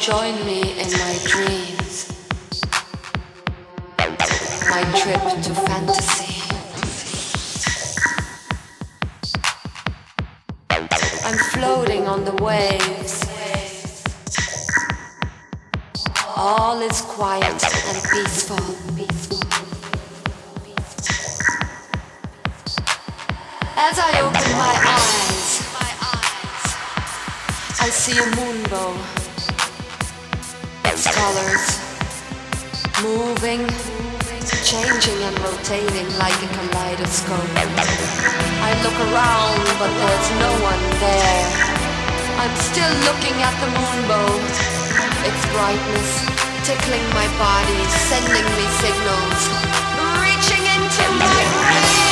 Join me in my dreams, my trip to fantasy. I'm floating on the waves. All is quiet and peaceful. As I open my eyes, I see a moonbow. Its colors moving, changing and rotating like a kaleidoscope. I look around, but there's no one there. I'm still looking at the moonbow. Its brightness tickling my body, sending me signals, reaching into my brain.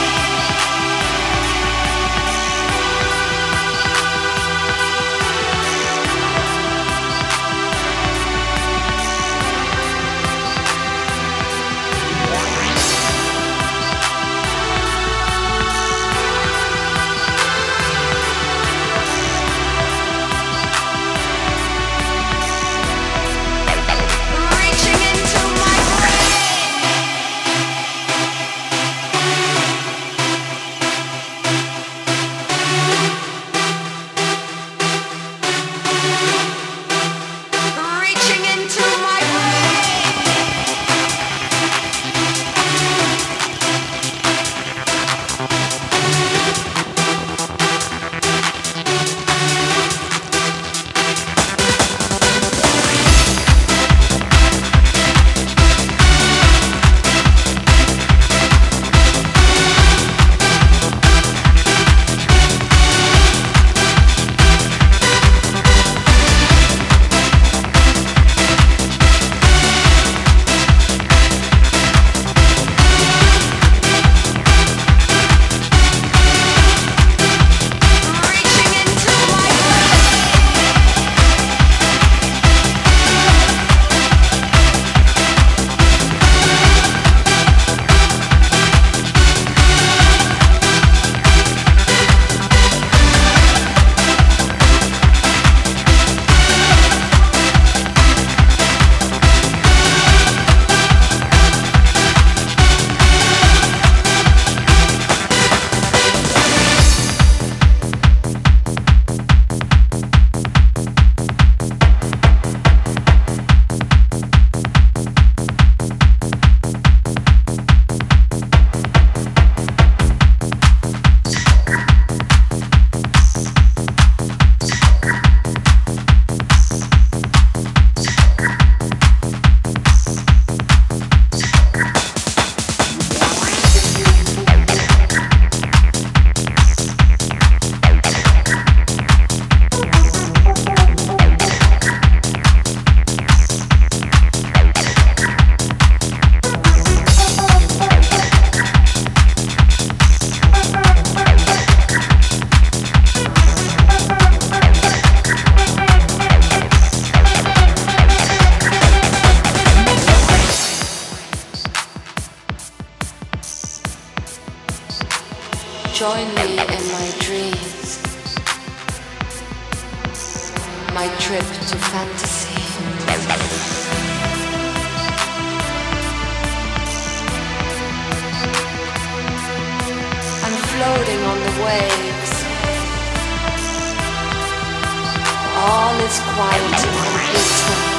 Join me in my dreams, my trip to fantasy. I'm floating on the waves. All is quiet and peaceful.